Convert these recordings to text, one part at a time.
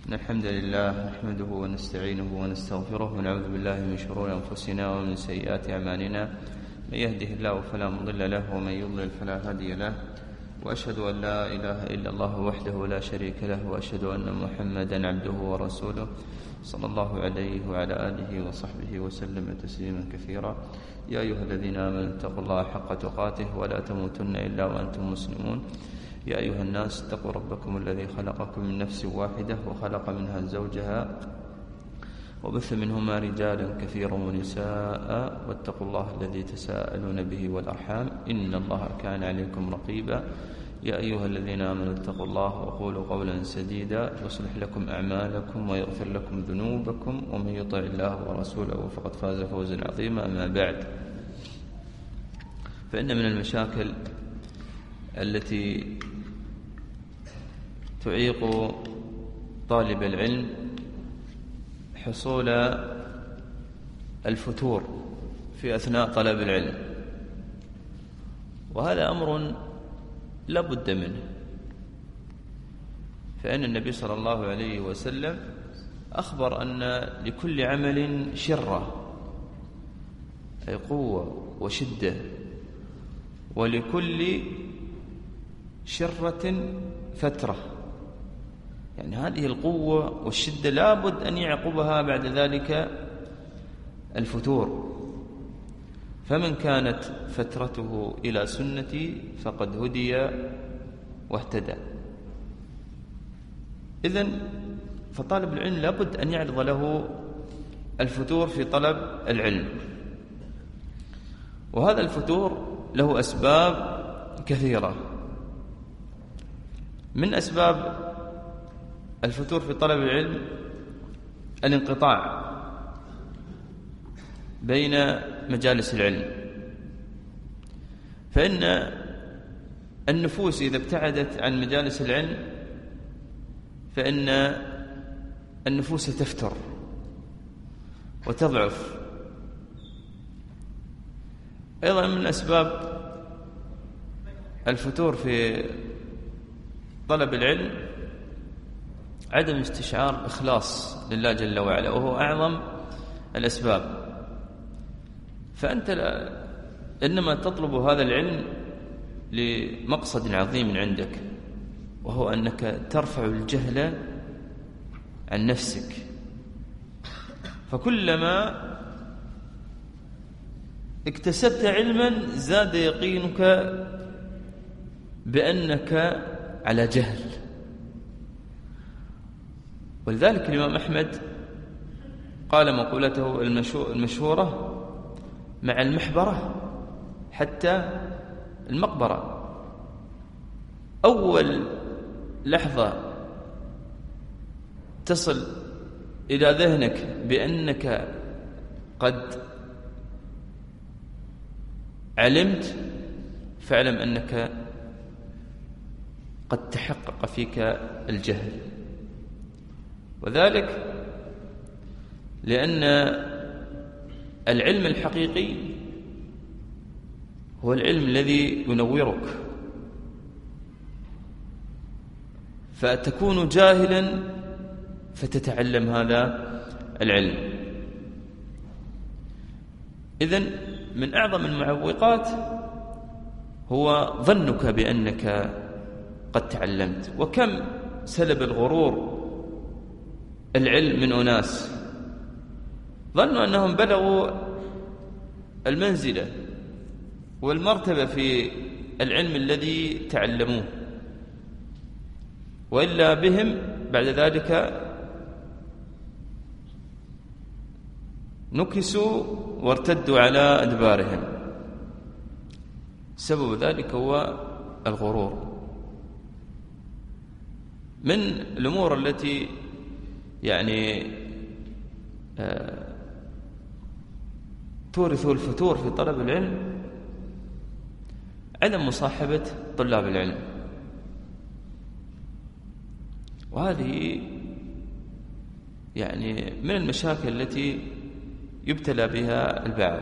إن الحمد لله نحمده ونستعينه ونستغفره ونعوذ بالله من شرور أنفسنا ومن سيئات أعمالنا. من يهده الله فلا مضل له ومن يضلل فلا هادي له، وأشهد أن لا إله إلا الله وحده لا شريك له، وأشهد أن محمدا عبده ورسوله صلى الله عليه وعلى آله وصحبه وسلم تسليما كثيرا. يا أيها الذين آمنوا اتقوا الله حق تقاته ولا تموتن إلا وأنتم مسلمون. يا أيها الناس اتقوا ربكم الذي خلقكم من نفس واحدة وخلق منها زوجها وبث منهما رجالا كثيرا ونساء، واتقوا الله الذي تساءلون به والأرحام إن الله كان عليكم رقيبا. يا أيها الذين آمنوا اتقوا الله وقولوا قولا سديدا يصلح لكم أعمالكم ويغفر لكم ذنوبكم، ومن يطع الله ورسوله فقد فاز فوزا عظيما. أما بعد، فإن من المشاكل التي تعيق طالب العلم حصول الفتور في أثناء طلب العلم، وهذا أمر لا بد منه، فإن النبي صلى الله عليه وسلم أخبر أن لكل عمل شرة أي قوة وشدة، ولكل شرة فترة. يعني هذه القوة والشدة لابد أن يعقبها بعد ذلك الفتور. فمن كانت فترته إلى سنتي فقد هدي واهتدى. إذن فطالب العلم لابد أن يعرض له الفتور في طلب العلم، وهذا الفتور له أسباب كثيرة. من أسباب الفتور في طلب العلم الانقطاع بين مجالس العلم، فإن النفوس إذا ابتعدت عن مجالس العلم فإن النفوس تفتر وتضعف. أيضا من أسباب الفتور في طلب العلم عدم استشعار إخلاص لله جل وعلا، وهو أعظم الأسباب. فأنت إنما تطلب هذا العلم لمقصد عظيم عندك، وهو أنك ترفع الجهل عن نفسك. فكلما اكتسبت علما زاد يقينك بأنك على جهل. ولذلك الإمام أحمد قال مقولته المشهورة: مع المحبرة حتى المقبرة. أول لحظة تصل إلى ذهنك بأنك قد علمت، فاعلم أنك قد تحقق فيك الجهل. وذلك لأن العلم الحقيقي هو العلم الذي ينورك، فتكون جاهلا فتتعلم هذا العلم. إذن من أعظم المعوقات هو ظنك بأنك قد تعلمت. وكم سلب الغرور العلم من أناس ظنوا أنهم بلغوا المنزلة والمرتبة في العلم الذي تعلموه، وإلا بهم بعد ذلك نكسوا وارتدوا على أدبارهم. سبب ذلك هو الغرور. من الأمور التي يعني تورث الفتور في طلب العلم عدم مصاحبة طلاب العلم، وهذه يعني من المشاكل التي يبتلى بها البعض.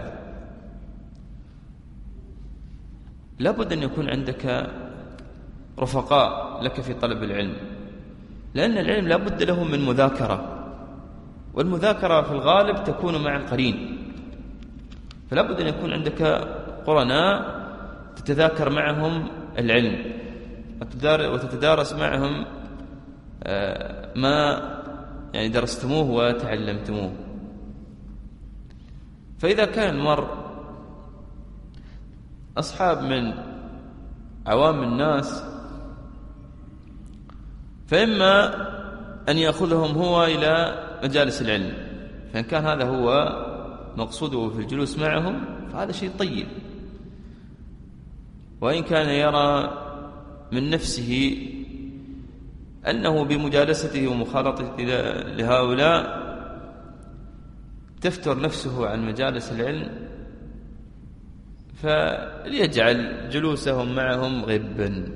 لابد أن يكون عندك رفقاء لك في طلب العلم، لأن العلم لا بد له من مذاكرة، والمذاكرة في الغالب تكون مع القرين، فلا بد أن يكون عندك قرناء تتذاكر معهم العلم وتتدارس معهم ما يعني درستموه وتعلمتموه. فإذا كان المرء أصحاب من عوام الناس فإما أن يأخذهم هو إلى مجالس العلم، فإن كان هذا هو مقصوده في الجلوس معهم فهذا شيء طيب. وإن كان يرى من نفسه أنه بمجالسته ومخالطته لهؤلاء تفتر نفسه عن مجالس العلم، فليجعل جلوسهم معهم غبا.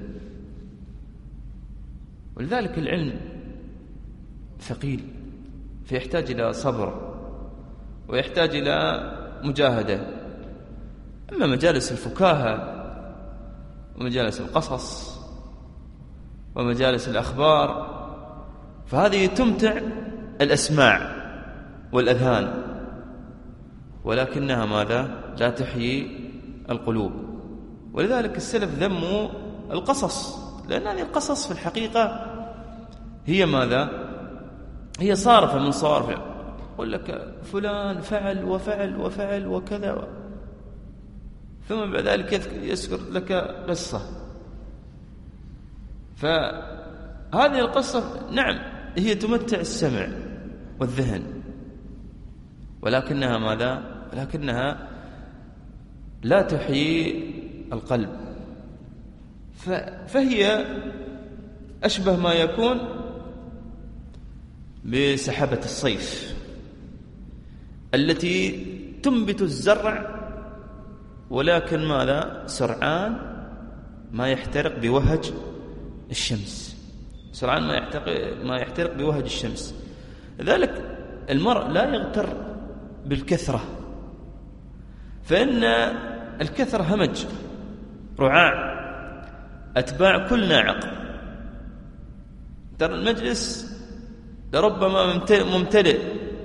ولذلك العلم ثقيل، فيحتاج إلى صبر ويحتاج إلى مجاهدة. أما مجالس الفكاهة ومجالس القصص ومجالس الأخبار فهذه تمتع الأسماع والأذهان، ولكنها ماذا؟ لا تحيي القلوب. ولذلك السلف ذموا القصص، لأن هذه القصص في الحقيقة هي ماذا؟ هي صارفة من صوارف. يقول لك فلان فعل وفعل وفعل وكذا، ثم بعد ذلك يذكر لك قصة. فهذه القصة نعم هي تمتع السمع والذهن، ولكنها ماذا؟ ولكنها لا تحيي القلب. فهي أشبه ما يكون بسحابة الصيف التي تنبت الزرع، ولكن ماذا؟ سرعان ما يحترق بوهج الشمس، سرعان ما يحترق بوهج الشمس. لذلك المرء لا يغتر بالكثرة، فإن الكثرة همج رعاع أتباع كل ناعق. ترى المجلس لربما ممتلئ،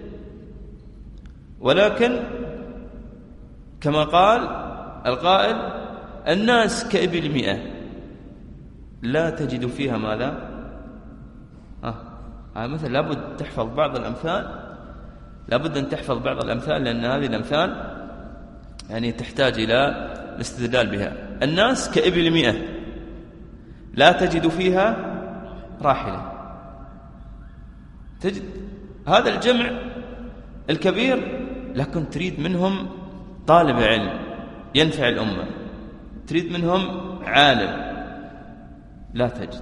ولكن كما قال القائل الناس كإبل 100 لا تجد فيها ماذا؟ مثلا لابد تحفظ بعض الأمثال، لابد أن تحفظ بعض الأمثال، لأن هذه الأمثال يعني تحتاج إلى الاستدلال بها. الناس كإبل 100 لا تجد فيها راحلة. تجد هذا الجمع الكبير، لكن تريد منهم طالب علم ينفع الأمة، تريد منهم عالم، لا تجد.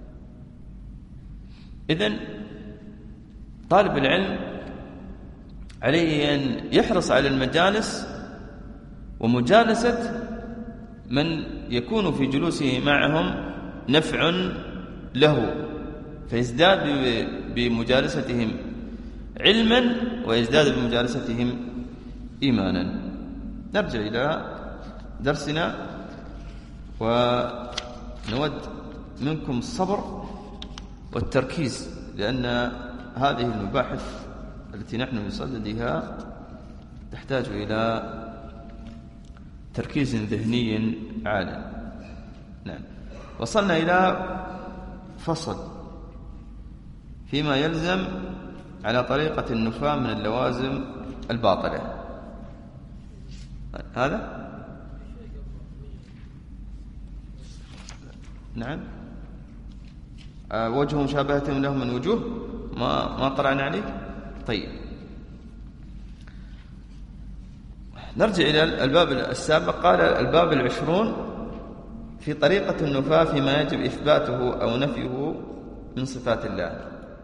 إذن طالب العلم عليه أن يحرص على المجالس ومجالسة من يكون في جلوسه معهم نفع له، فيزداد بمجالستهم علما ويزداد بمجالستهم إيمانا. نرجع إلى درسنا، ونود منكم الصبر والتركيز، لأن هذه المباحث التي نحن نصددها تحتاج إلى تركيز ذهني عال. نعم. وصلنا إلى فصل فيما يلزم على طريقة النفاة من اللوازم الباطلة. هذا نعم وجه مشابهة لهم من وجوه ما طلعنا عليه. طيب نرجع إلى الباب السابق. قال الباب 20 في طريقة النفاة فيما يجب إثباته أو نفيه من صفات الله.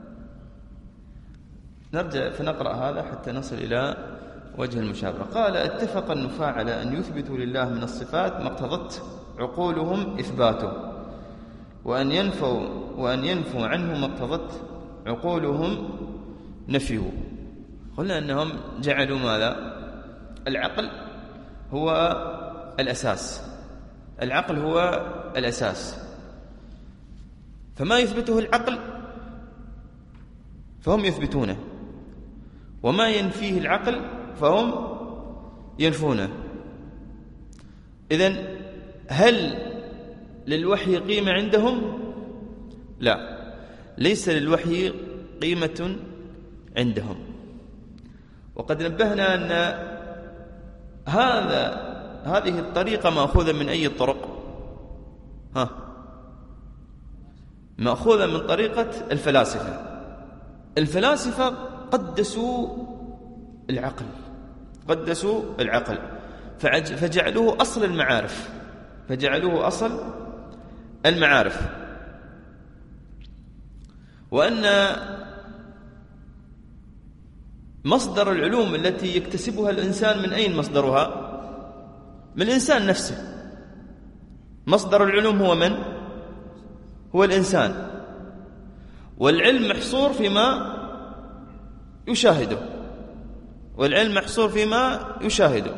نرجع فنقرأ هذا حتى نصل إلى وجه المشابهة. قال اتفق النفاة على أن يثبتوا لله من الصفات ما اقتضت عقولهم إثباته، وأن ينفوا عنه ما اقتضت عقولهم نفيه. قلنا أنهم جعلوا ماذا؟ العقل هو الأساس، العقل هو الأساس، فما يثبته العقل فهم يثبتونه، وما ينفيه العقل فهم ينفونه. إذن هل للوحي قيمة عندهم؟ لا، ليس للوحي قيمة عندهم. وقد نبهنا أن هذه الطريقة مأخوذة من أي الطرق؟ مأخوذة من طريقة الفلاسفة. الفلاسفة قدسوا العقل فجعلوه أصل المعارف، وأن مصدر العلوم التي يكتسبها الإنسان من أين مصدرها؟ من الإنسان نفسه. مصدر العلوم هو من؟ هو الإنسان. والعلم محصور فيما يشاهده،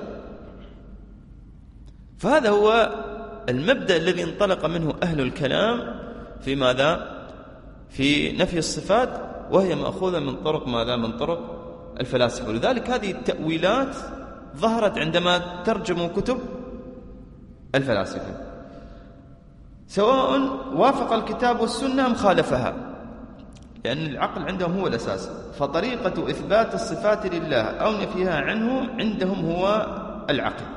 فهذا هو المبدأ الذي انطلق منه أهل الكلام في ماذا؟ في نفي الصفات، وهي مأخوذة من طرق ماذا؟ من طرق الفلاسفة. ولذلك هذه التأويلات ظهرت عندما ترجموا كتب الفلاسفة، سواء وافق الكتاب والسنة أم خالفها، لأن العقل عندهم هو الأساس. فطريقة إثبات الصفات لله أو نفيها عنه عندهم هو العقل.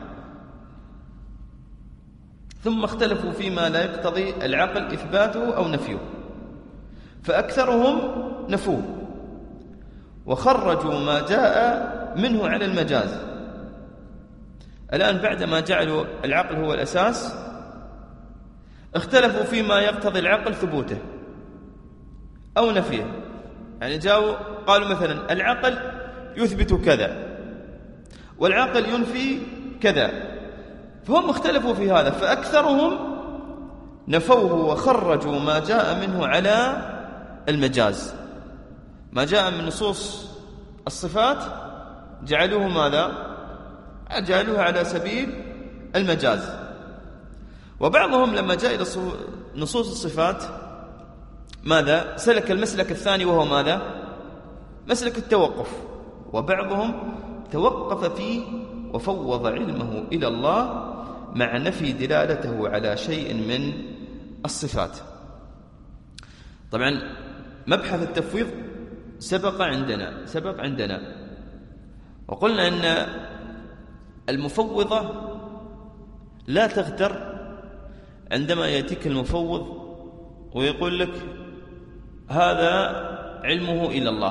ثم اختلفوا فيما لا يقتضي العقل إثباته أو نفيه، فأكثرهم نفوه وخرجوا ما جاء منه على المجاز. الآن بعدما جعلوا العقل هو الأساس، اختلفوا فيما يقتضي العقل ثبوته أو نفيه. يعني قالوا مثلا العقل يثبت كذا والعقل ينفي كذا، فهم اختلفوا في هذا، فأكثرهم نفوه وخرجوا ما جاء منه على المجاز. ما جاء من نصوص الصفات جعلوه ماذا؟ جعلوه على سبيل المجاز. وبعضهم لما جاء إلى نصوص الصفات ماذا؟ سلك المسلك الثاني، وهو ماذا؟ مسلك التوقف. وبعضهم توقف فيه وفوض علمه إلى الله مع نفي دلالته على شيء من الصفات. طبعا مبحث التفويض سبق عندنا وقلنا أن المفوضة لا تغتر عندما يأتيك المفوض ويقول لك هذا علمه إلى الله.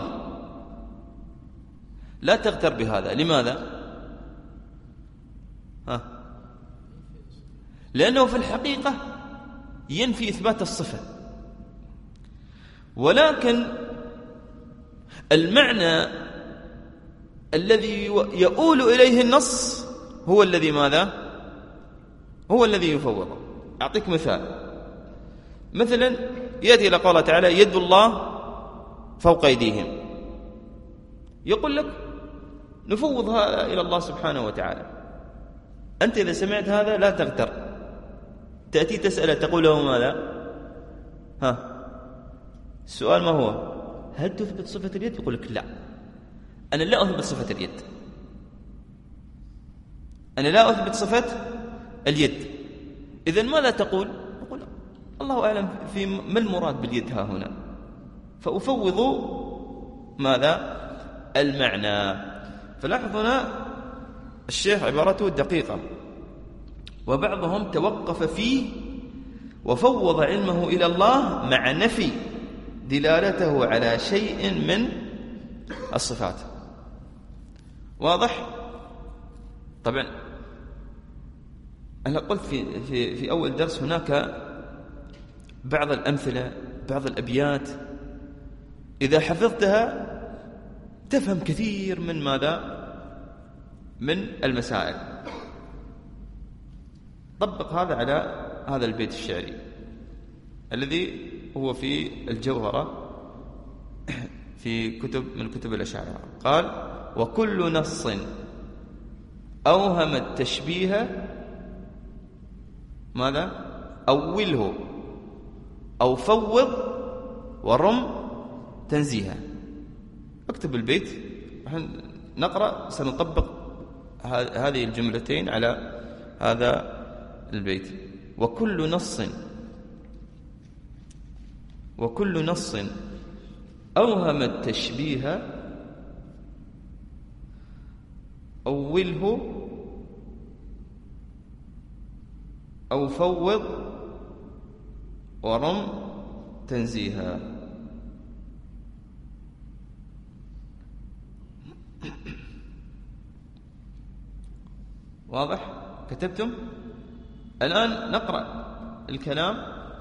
لا تغتر بهذا. لماذا؟ لأنه في الحقيقة ينفي إثبات الصفة، ولكن المعنى الذي يؤول إليه النص هو الذي ماذا؟ هو الذي يفوضه. أعطيك مثلا يأتي إلى قوله تعالى يد الله فوق أيديهم، يقول لك نفوض هذا إلى الله سبحانه وتعالى. أنت إذا سمعت هذا لا تغتر، تأتي تسأله تقول له ماذا؟ السؤال ما هو؟ هل تثبت صفة اليد؟ يقول لك لا، أنا لا أثبت صفة اليد، أنا لا أثبت صفة اليد. إذن ماذا تقول؟ نقول الله أعلم في ما المراد باليد ها هنا، فأفوض ماذا؟ المعنى. فلاحظ هنا الشيخ عبارته دقيقة. وبعضهم توقف فيه وفوض علمه إلى الله مع نفي دلالته على شيء من الصفات. واضح؟ طبعا أنا قلت في أول درس هناك بعض الأمثلة، بعض الأبيات إذا حفظتها تفهم كثير من ماذا؟ من المسائل. طبق هذا على هذا البيت الشعري الذي هو في الجوهرة في كتب من كتب الأشاعرة. قال وكل نص أوهم التشبيه ماذا؟ أوله أو فوض ورم تنزيها. اكتب البيت، نقرأ سنطبق هذه الجملتين على هذا البيت. وكل نص أوهم التشبيه أوله أو فوض ورم تنزيها. واضح؟ كتبتم؟ الآن نقرأ الكلام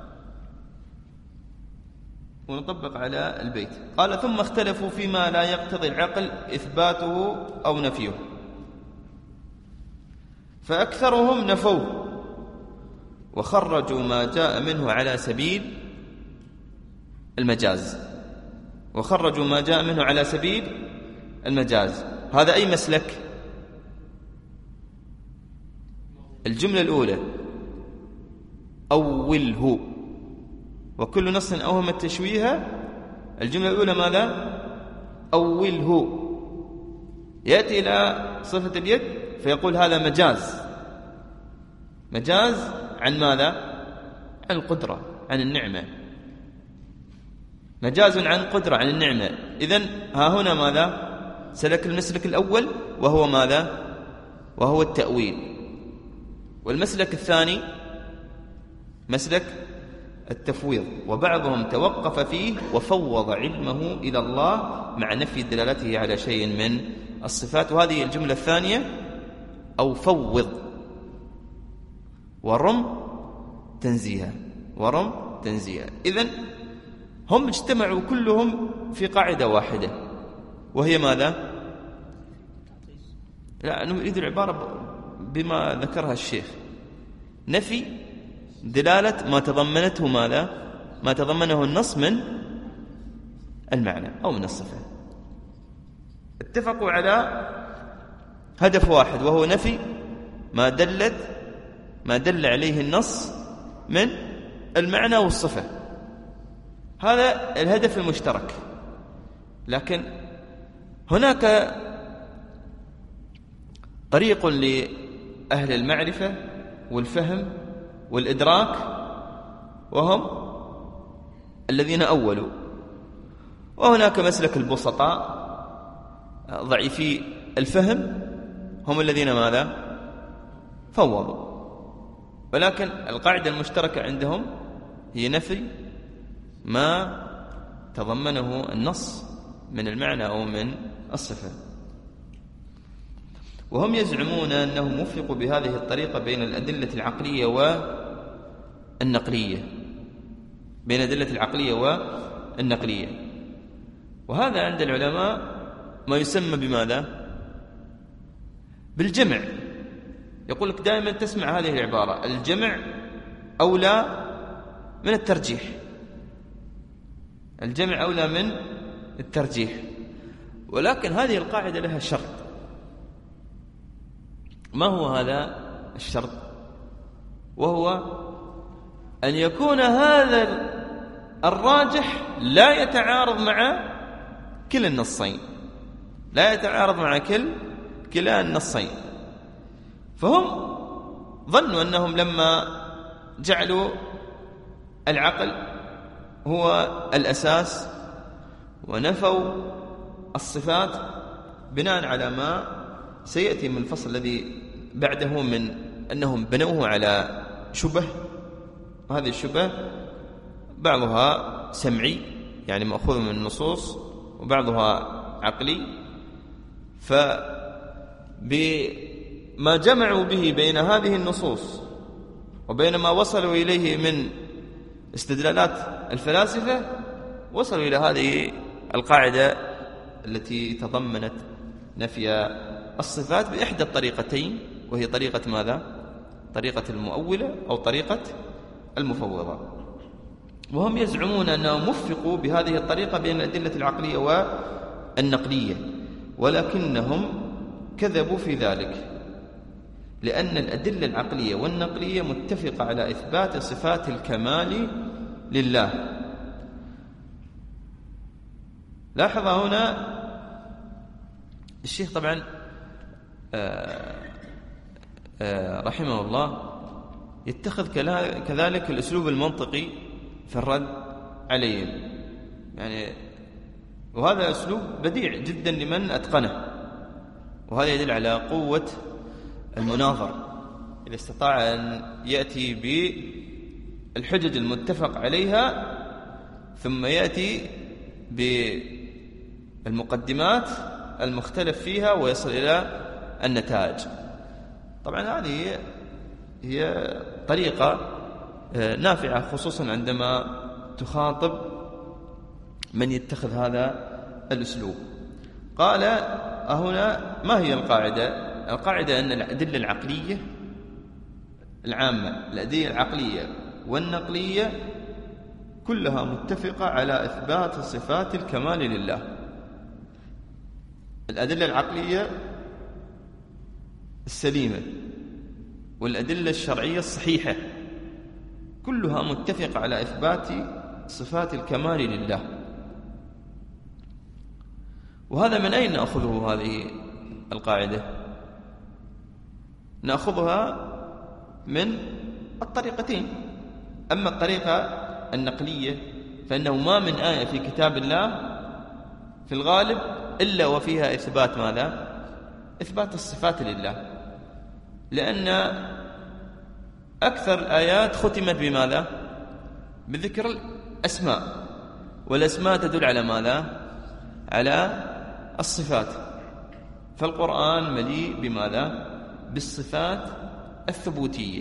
ونطبق على البيت. قال: ثم اختلفوا فيما لا يقتضي العقل إثباته أو نفيه، فأكثرهم نفوه وخرجوا ما جاء منه على سبيل المجاز. هذا أي مسلك؟ الجملة الأولى أوله، وكل نص أوهم التشويه. الجملة الأولى ماذا؟ أوله. يأتي إلى صفة اليد فيقول هذا مجاز عن ماذا؟ عن القدرة، عن النعمة. مجاز عن قدرة، عن النعمة. إذن ها هنا ماذا؟ سلك المسلك الأول وهو ماذا؟ وهو التأويل. والمسلك الثاني مسلك التفويض، وبعضهم توقف فيه وفوض علمه إلى الله مع نفي دلالته على شيء من الصفات. وهذه الجملة الثانية: أو فوض ورم تنزيها. إذن هم اجتمعوا كلهم في قاعدة واحدة، وهي ماذا؟ لا، نريد العبارة بما ذكرها الشيخ: نفي دلالة ما تضمنته ماذا؟ ما تضمنه النص من المعنى أو من الصفة. اتفقوا على هدف واحد، وهو نفي ما دل عليه النص من المعنى والصفة. هذا الهدف المشترك. لكن هناك طريق لأهل المعرفة والفهم والإدراك، وهم الذين أولوا. وهناك مسلك البسطاء ضعيفي الفهم، هم الذين ماذا؟ فوضوا. ولكن القاعدة المشتركة عندهم هي نفي ما تضمنه النص من المعنى أو من الصفة. وهم يزعمون أنهم وفقوا بهذه الطريقة بين الأدلة العقلية والنقلية. وهذا عند العلماء ما يسمى بماذا؟ بالجمع. يقول لك دائما تسمع هذه العبارة: الجمع أولى من الترجيح. الجمع أولى من الترجيح. ولكن هذه القاعدة لها شرط. ما هو هذا الشرط؟ وهو أن يكون هذا الراجح لا يتعارض مع كلا النصين. فهم ظنوا أنهم لما جعلوا العقل هو الأساس ونفوا الصفات بناء على ما سيأتي من الفصل الذي بعده، من أنهم بنوه على شبه، وهذه الشبه بعضها سمعي يعني مأخوذ من النصوص، وبعضها عقلي. فبما جمعوا به بين هذه النصوص وبين ما وصلوا إليه من استدلالات الفلاسفة، وصلوا إلى هذه القاعدة التي تضمنت نفي الصفات بإحدى الطريقتين، وهي طريقة ماذا؟ طريقة المؤولة أو طريقة المفوضة. وهم يزعمون أنهم وفقوا بهذه الطريقة بين الأدلة العقلية والنقلية، ولكنهم كذبوا في ذلك، لأن الأدلة العقلية والنقلية متفقة على إثبات صفات الكمال لله. لاحظ هنا الشيخ طبعا رحمه الله يتخذ كذلك الأسلوب المنطقي في الرد عليهم، يعني وهذا أسلوب بديع جدا لمن أتقنه، وهذا يدل على قوة المناظر إذا استطاع أن يأتي بالحجج المتفق عليها ثم يأتي بالمقدمات المختلف فيها ويصل إلى النتائج. طبعا هذه هي طريقة نافعة خصوصا عندما تخاطب من يتخذ هذا الأسلوب. قال هنا ما هي القاعدة؟ القاعدة أن الأدلة العقلية العامة، الأدلة العقلية والنقلية كلها متفقة على إثبات صفات الكمال لله. الأدلة العقلية السليمة والأدلة الشرعية الصحيحة كلها متفقة على إثبات صفات الكمال لله. وهذا من أين نأخذه هذه القاعدة؟ نأخذها من الطريقتين. أما الطريقة النقلية فإنه ما من آية في كتاب الله في الغالب إلا وفيها إثبات ماذا؟ إثبات الصفات لله، لأن أكثر الآيات ختمت بماذا؟ بذكر الأسماء، والأسماء تدل على ماذا؟ على الصفات. فالقرآن مليء بماذا؟ بالصفات الثبوتية.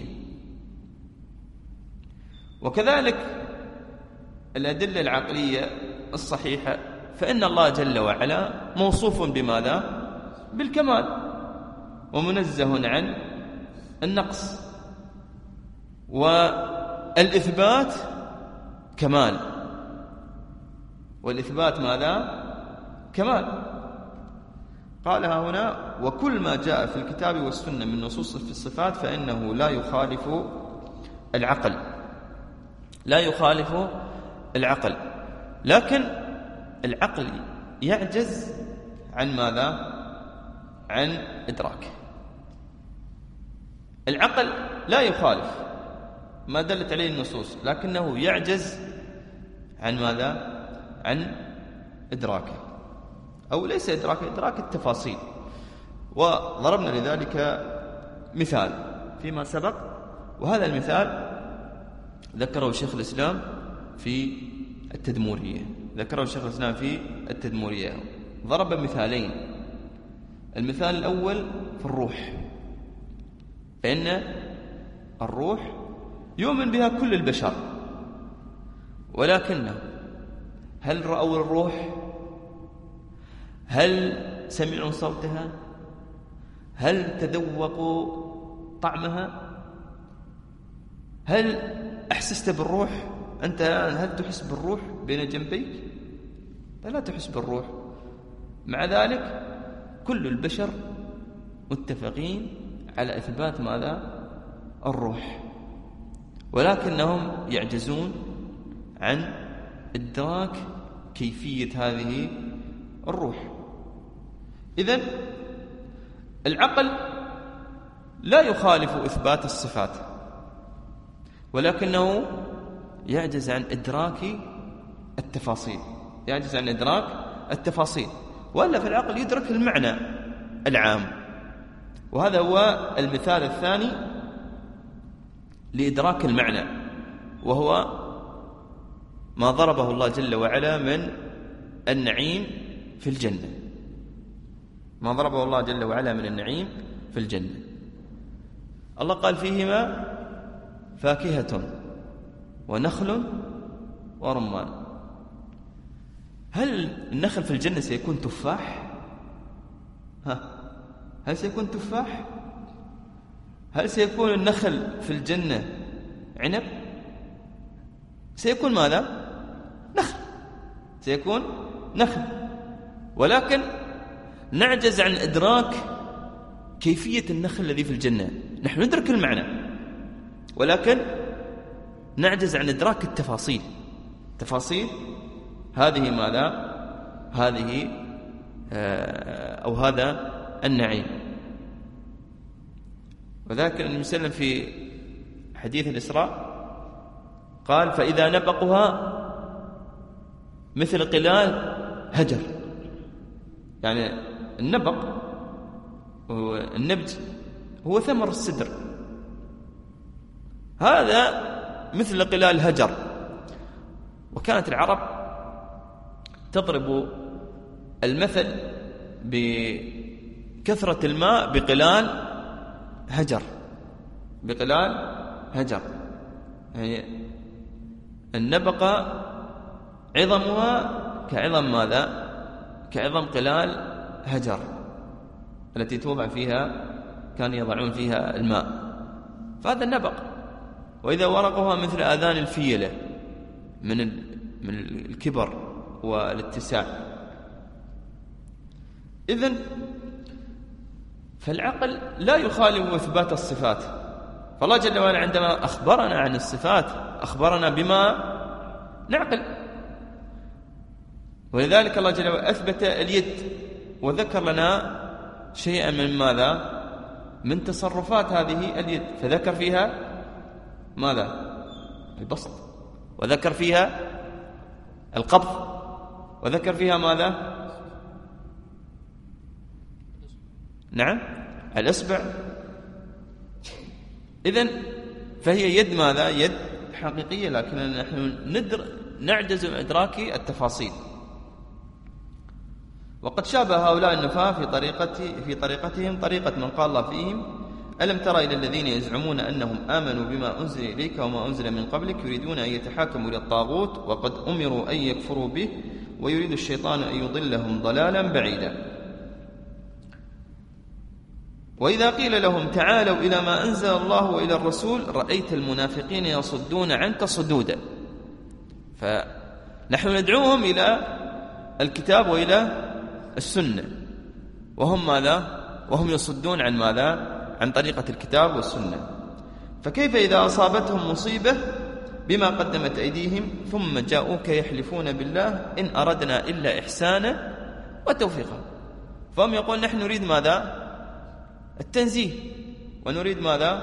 وكذلك الأدلة العقلية الصحيحة فإن الله جل وعلا موصوف بماذا؟ بالكمال، ومنزه عن النقص، والإثبات كمال، والإثبات ماذا؟ كمال. قالها هنا: وكل ما جاء في الكتاب والسنة من نصوص في الصفات فإنه لا يخالف العقل، لا يخالف العقل. لكن العقل يعجز عن ماذا؟ عن إدراكه. العقل لا يخالف ما دلت عليه النصوص، لكنه يعجز عن ماذا؟ عن إدراكه، أو ليس إدراكه، إدراك التفاصيل. وضربنا لذلك مثال فيما سبق، وهذا المثال ذكره شيخ الإسلام في التدمورية، ذكره شيخ الإسلام في التدمورية. ضرب مثالين. المثال الأول في الروح، فإن الروح يؤمن بها كل البشر، ولكنه هل رأوا الروح؟ هل سمعوا صوتها؟ هل تذوقوا طعمها؟ هل أحسست بالروح؟ أنت هل تحس بالروح بين جنبيك؟ لا تحس بالروح. مع ذلك كل البشر متفقين على إثبات ماذا؟ الروح، ولكنهم يعجزون عن إدراك كيفية هذه الروح. إذن العقل لا يخالف إثبات الصفات، ولكنه يعجز عن إدراك التفاصيل، يعجز عن إدراك التفاصيل. وإلا في العقل يدرك المعنى العام. وهذا هو المثال الثاني لإدراك المعنى، وهو ما ضربه الله جل وعلا من النعيم في الجنة، ما ضربه الله جل وعلا من النعيم في الجنة. الله قال: فيهما فاكهة ونخل ورمان. هل النخل في الجنة سيكون تفاح؟ هل سيكون تفاح؟ هل سيكون النخل في الجنة عنب؟ سيكون ماذا؟ نخل، سيكون نخل. ولكن نعجز عن إدراك كيفية النخل الذي في الجنة. نحن ندرك المعنى، ولكن نعجز عن إدراك التفاصيل. تفاصيل هذه ماذا؟ هذه أو هذا النعيم. وذلك النبي صلى الله عليه وسلم في حديث الإسراء قال: فإذا نبقها مثل قلال هجر. يعني النبق والنبج هو ثمر السدر، هذا مثل قلال هجر. وكانت العرب تضرب المثل بكثرة الماء بقلال هجر، بقلال هجر. يعني النبقة عظمها كعظم ماذا؟ كعظم قلال هجر التي توضع فيها، كان يضعون فيها الماء، فهذا النبق. وإذا ورقها مثل آذان الفيلة من الكبر والاتساع. إذن فالعقل لا يخالف إثبات الصفات، فالله جل وعلا عندما أخبرنا عن الصفات أخبرنا بما نعقل. ولذلك الله جل وعلا أثبت اليد وذكر لنا شيئا من ماذا؟ من تصرفات هذه اليد، فذكر فيها ماذا؟ البسط، وذكر فيها القبض، وذكر فيها ماذا؟ نعم، الإصبع. إذن فهي يد ماذا؟ يد حقيقية، لكن نحن نعجز عن إدراك التفاصيل. وقد شابه هؤلاء النفاة في طريقتهم طريقة من قال الله فيهم: ألم ترى إلى الذين يزعمون أنهم آمنوا بما أنزل إليك وما أنزل من قبلك يريدون أن يتحاكموا إلى الطاغوت وقد أمروا أن يكفروا به ويريد الشيطان أن يضلهم ضلالا بعيدا. وإذا قيل لهم تعالوا إلى ما أنزل الله وإلى الرسول رأيت المنافقين يصدون عنك صدودا. فنحن ندعوهم إلى الكتاب وإلى السنة، وهم ماذا؟ وهم يصدون عن ماذا؟ عن طريقة الكتاب والسنة. فكيف إذا أصابتهم مصيبة بما قدمت أيديهم ثم جاءوك يحلفون بالله إن أردنا إلا إحسانا وتوفيقا؟ فهم يقول نحن نريد ماذا؟ التنزيه، ونريد ماذا؟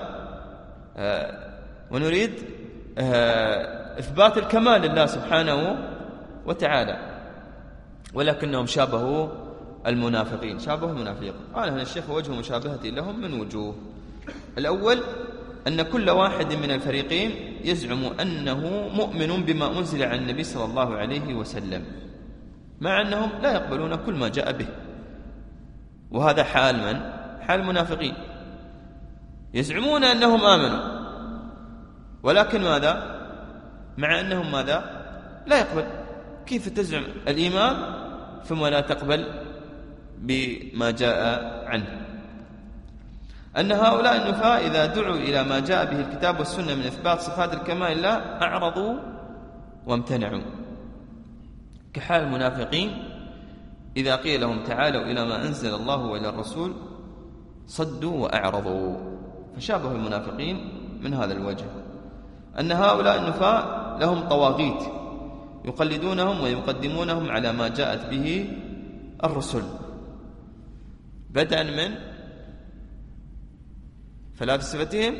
ونريد إثبات الكمال لله سبحانه وتعالى، ولكنهم شابهوا المنافقين. قال هنا الشيخ: وجه مشابهة لهم من وجوه. الأول أن كل واحد من الفريقين يزعم أنه مؤمن بما أنزل عن النبي صلى الله عليه وسلم، مع أنهم لا يقبلون كل ما جاء به. وهذا حال من؟ حال المنافقين، يزعمون أنهم آمنوا، ولكن ماذا؟ مع أنهم ماذا؟ لا يقبل. كيف تزعم الإيمان ثم لا تقبل بما جاء عنه؟ أن هؤلاء النفاة إذا دعوا إلى ما جاء به الكتاب والسنة من إثبات صفات الكمال لله أعرضوا وامتنعوا، كحال المنافقين إذا قيل لهم تعالوا إلى ما أنزل الله وإلى الرسول صدوا وأعرضوا. فشابه المنافقين من هذا الوجه، أن هؤلاء النفاة لهم طواغيت يقلدونهم ويقدمونهم على ما جاءت به الرسل، بدءا من فلاسفتهم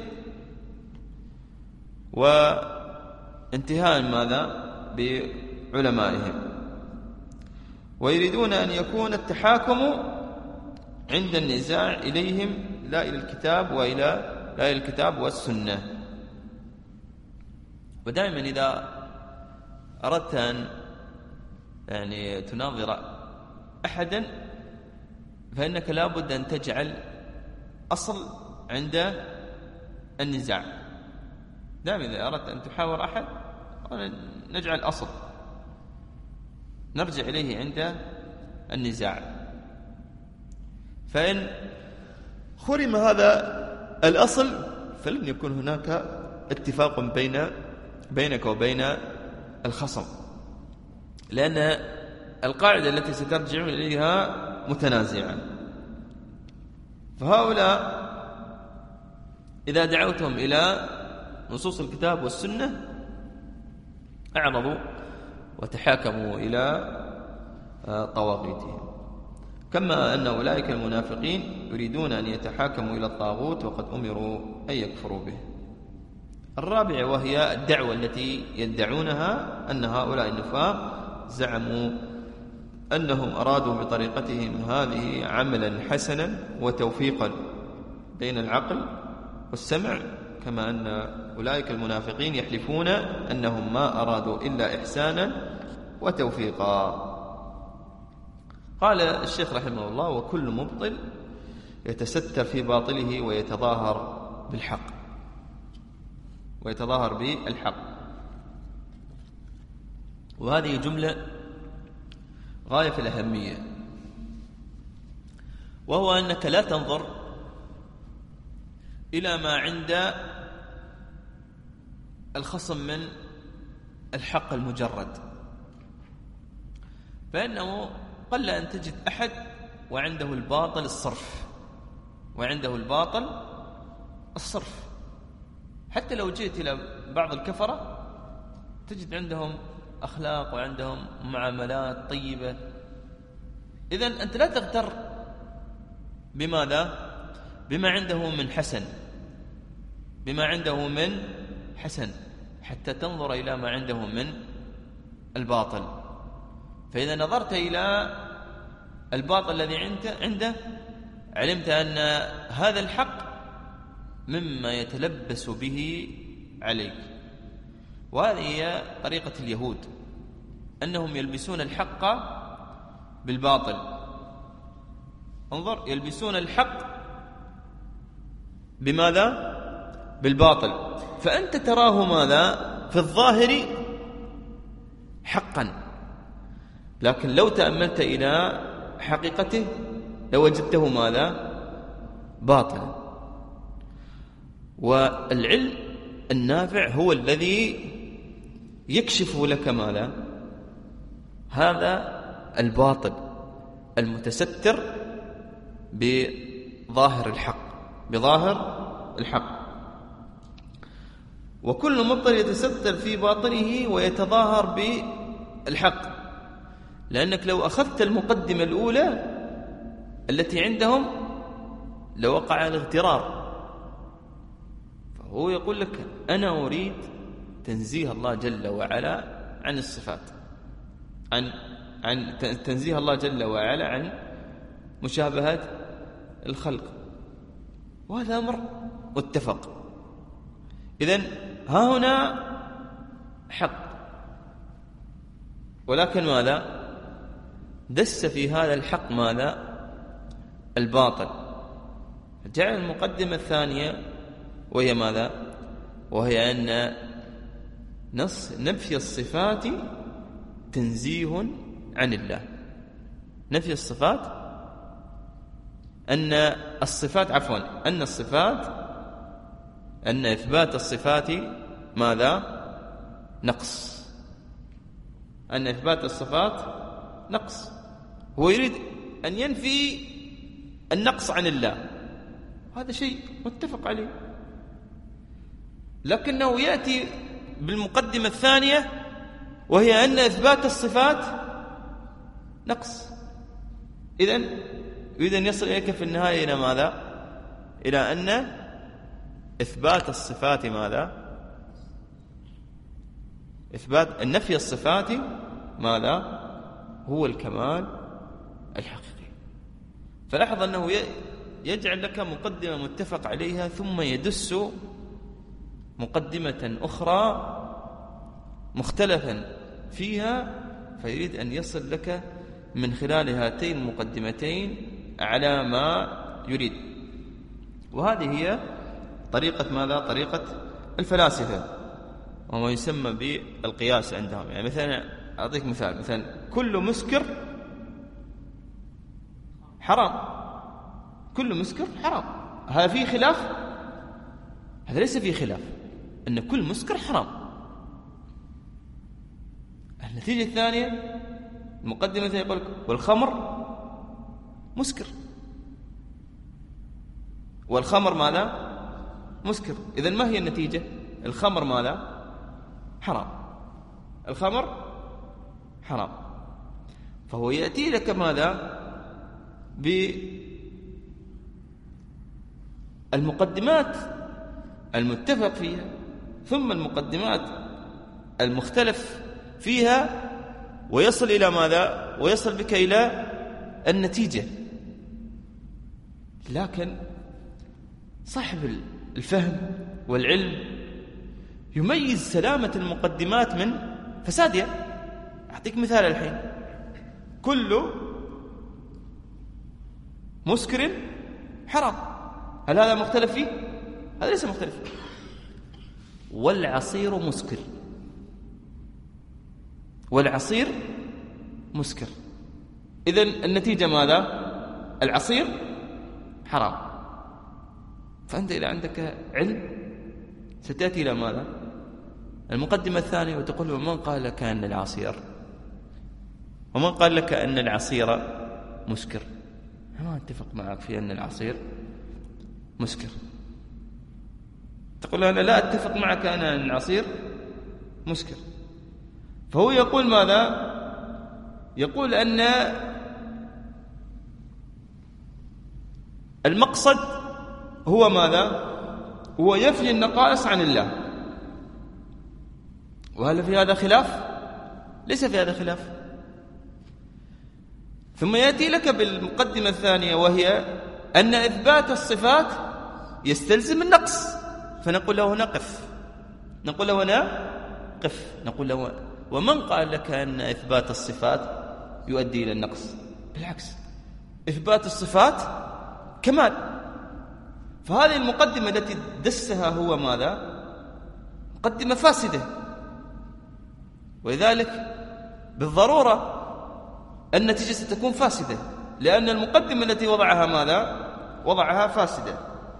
وانتهاء ماذا؟ بعلمائهم. ويريدون أن يكون التحاكم عند النزاع إليهم لا إلى الكتاب والسنة. ودائما إذا أردت أن تناظر أحدا فإنك لا بد أن تجعل أصل عند النزاع. دائما إذا أردت أن تحاور أحد نجعل أصل نرجع إليه عند النزاع. فإن خرم هذا الأصل فلن يكون هناك اتفاق بينك وبين الخصم، لأن القاعدة التي سترجع إليها متنازعة. فهؤلاء إذا دعوتهم إلى نصوص الكتاب والسنة أعرضوا وتحاكموا إلى طواغيتهم. كما أن أولئك المنافقين يريدون أن يتحاكموا إلى الطاغوت وقد أمروا أن يكفروا به. الرابع وهي الدعوة التي يدعونها، أن هؤلاء النفاق زعموا أنهم أرادوا بطريقتهم هذه عملا حسنا وتوفيقا بين العقل والسمع، كما أن أولئك المنافقين يحلفون أنهم ما أرادوا إلا إحسانا وتوفيقا. قال الشيخ رحمه الله: وكل مبطل يتستر في باطله ويتظاهر بالحق. وهذه جملة غاية في الأهمية، وهو أنك لا تنظر إلى ما عند الخصم من الحق المجرد، فإنه قل أن تجد أحد وعنده الباطل الصرف، حتى لو جئت إلى بعض الكفرة تجد عندهم أخلاق وعندهم معاملات طيبة. إذن أنت لا تغتر بما عنده من حسن حتى تنظر إلى ما عنده من الباطل. فإذا نظرت إلى الباطل الذي عنده علمت أن هذا الحق مما يتلبس به عليك. وهذه هي طريقة اليهود، أنهم يلبسون الحق بالباطل. انظر، يلبسون الحق بماذا؟ بالباطل. فأنت تراه ماذا؟ في الظاهر حقا، لكن لو تأملت إلى حقيقته لوجدته ماذا؟ باطلا. والعلم النافع هو الذي يكشف لك ماذا؟ هذا الباطل المتستر بظاهر الحق. وكل مبطل يتستر في باطنه ويتظاهر بالحق، لأنك لو أخذت المقدمة الأولى التي عندهم لوقع الاغترار. فهو يقول لك: أنا أريد تنزيه الله جل وعلا عن الصفات، عن تنزيه الله جل وعلا عن مشابهة الخلق، وهذا أمر متفق. إذن ها هنا حق، ولكن ماذا؟ دس في هذا الحق ماذا؟ الباطل. جعل المقدمة الثانية وهي ماذا؟ وهي أن نفي الصفات تنزيه عن الله. نفي الصفات أن إثبات الصفات ماذا؟ نقص. أن إثبات الصفات نقص. هو يريد أن ينفي النقص عن الله، هذا شيء متفق عليه، لكنه يأتي بالمقدمة الثانية وهي أن إثبات الصفات نقص. إذن يريد أن يصل إليك في النهاية إلى ماذا؟ إلى أن إثبات الصفات ماذا؟ إثبات النفي الصفات ماذا؟ هو الكمال الحقيقي. فلاحظ أنه يجعل لك مقدمة متفق عليها ثم يدس مقدمة أخرى مختلفا فيها، فيريد أن يصل لك من خلال هاتين المقدمتين على ما يريد. وهذه هي طريقة ماذا؟ طريقة الفلاسفة، وما يسمى بالقياس عندهم. يعني مثلا أعطيك مثلا كل مسكر حرام، كل مسكر حرام. هذا فيه خلاف؟ هذا ليس فيه خلاف، أن كل مسكر حرام. النتيجة الثانية المقدمة يقول لك والخمر مسكر، والخمر ماذا؟ مسكر. إذن ما هي النتيجة؟ الخمر ماذا؟ حرام. الخمر حرام. فهو يأتي لك ماذا؟ بالمقدمات المتفق فيها ثم المقدمات المختلف فيها، ويصل إلى ماذا؟ ويصل بك إلى النتيجة. لكن صاحب الفهم والعلم يميز سلامة المقدمات من فسادها. أعطيك مثال الحين: كل مسكر حرام. هل هذا مختلف فيه؟ هذا ليس مختلف فيه. والعصير مسكر، والعصير مسكر. إذن النتيجة ماذا؟ العصير حرام. فأنت إذا عندك علم ستأتي إلى ماذا؟ المقدمة الثانية وتقول: ومن قال لك أن العصير، ومن قال لك أن العصير مسكر؟ ما اتفق معك في أن العصير مسكر. تقول: أنا لا أتفق معك أن العصير مسكر. فهو يقول ماذا؟ يقول أن المقصد هو ماذا؟ هو يفي النقائص عن الله. وهل في هذا خلاف؟ ليس في هذا خلاف. ثم يأتي لك بالمقدمة الثانية، وهي أن إثبات الصفات يستلزم النقص. فنقول له نقف، نقول له نقف، نقول له: ومن قال لك أن إثبات الصفات يؤدي إلى النقص؟ بالعكس، إثبات الصفات كمال. فهذه المقدمة التي دسها هو ماذا؟ مقدمة فاسدة. ولذلك بالضرورة النتيجة ستكون فاسدة، لأن المقدمة التي وضعها ماذا؟ وضعها فاسدة.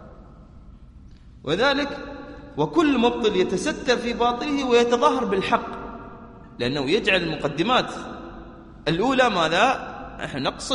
وذلك وكل مبطل يتستر في باطله ويتظاهر بالحق، لأنه يجعل المقدمات الأولى ماذا؟ نحن نقصد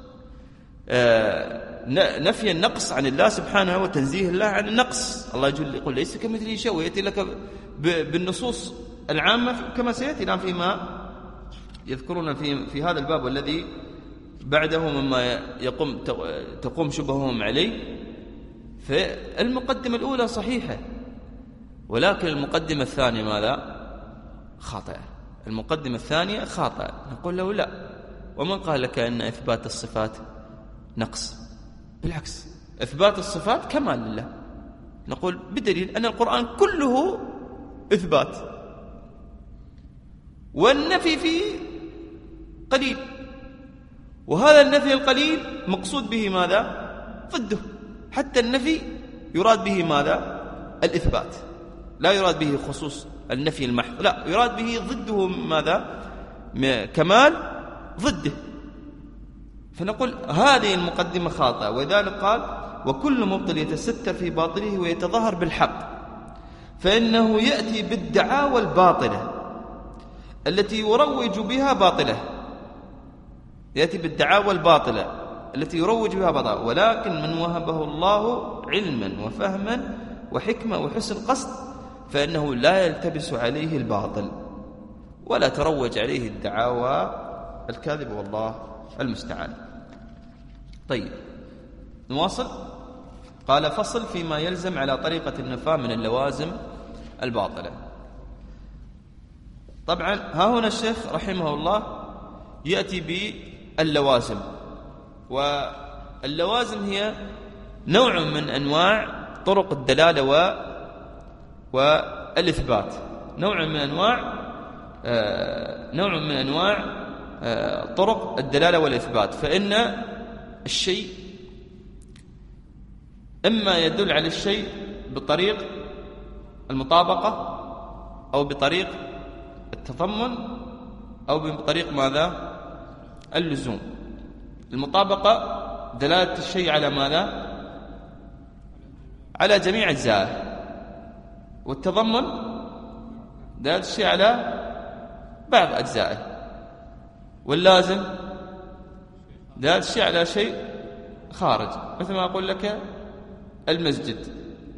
نفي النقص عن الله سبحانه وتنزيه الله عن النقص. الله يقول: ليس كمثله شيء، ويأتي لك بالنصوص العامة كما سيأتي الآن فيما يذكرون في هذا الباب والذي بعده مما تقوم شبههم عليه. فالمقدمة الأولى صحيحة، ولكن المقدمة الثانية ماذا؟ خاطئة. المقدمة الثانية خاطئة. نقول له: لا، ومن قال لك أن إثبات الصفات نقص؟ بالعكس، إثبات الصفات كمال لله. نقول بدليل أن القرآن كله إثبات، والنفي فيه قليل، وهذا النفي القليل مقصود به ماذا؟ ضده. حتى النفي يراد به ماذا؟ الإثبات، لا يراد به خصوص النفي المحض، لا، يراد به ضده ماذا؟ كمال ضده. فنقول هذه المقدمة خاطئة. وذلك قال: وكل مبطل يتستر في باطله ويتظاهر بالحق، فإنه يأتي بالدعاوى الباطلة التي يروج بها باطله. يأتي بالدعاوى الباطلة التي يروج بها باطله. ولكن من وهبه الله علما وفهما وحكمة وحسن قصد فإنه لا يلتبس عليه الباطل ولا تروج عليه الدعاوى الكاذب، والله المستعان. طيب، نواصل. قال: فصل فيما يلزم على طريقة النفاة من اللوازم الباطلة. طبعا ها هنا الشيخ رحمه الله يأتي باللوازم، واللوازم هي نوع من أنواع طرق الدلالة والإثبات، نوع من أنواع طرق الدلالة والإثبات. فإن الشيء إما يدل على الشيء بطريق المطابقة أو بطريق التضمن أو بطريق ماذا؟ اللزوم. المطابقة دلالة الشيء على ماذا؟ على جميع أجزائه. والتضمن دلالة الشيء على بعض أجزائه. واللازم دلالة الشيء على شيء خارج، مثل ما أقول لك المسجد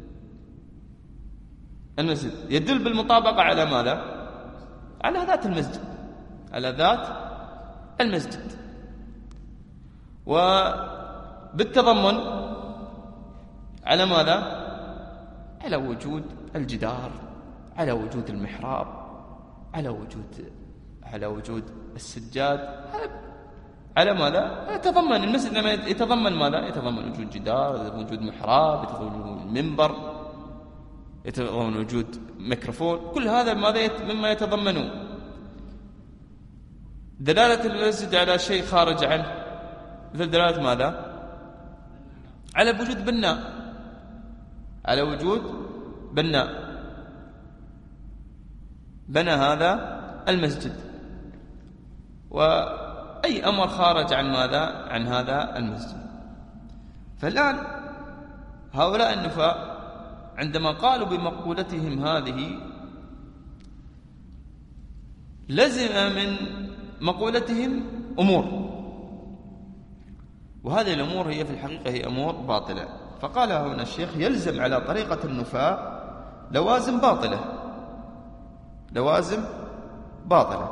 يدل بالمطابقة على ماذا؟ على ذات المسجد، على ذات المسجد. بالتضمن على ماذا؟ على وجود الجدار، على وجود المحراب، على وجود السجاد. على ماذا؟ يتضمن المسجد لما يتضمن ماذا؟ يتضمن وجود جدار، وجود محراب، يتضمن وجود منبر، يتضمن وجود ميكروفون. كل هذا ماذا؟ مما يتضمنه. دلالة المسجد على شيء خارج عنه مثل دلالة ماذا؟ على وجود بناء، على وجود بناء بنى هذا المسجد، وأي أمر خارج عن ماذا؟ عن هذا المسجد. فالآن هؤلاء النفاة عندما قالوا بمقولتهم هذه لزم من مقولتهم أمور، وهذه الأمور هي في الحقيقة هي أمور باطلة. فقال هنا الشيخ يلزم على طريقة النفاة لوازم باطلة، لوازم باطلة.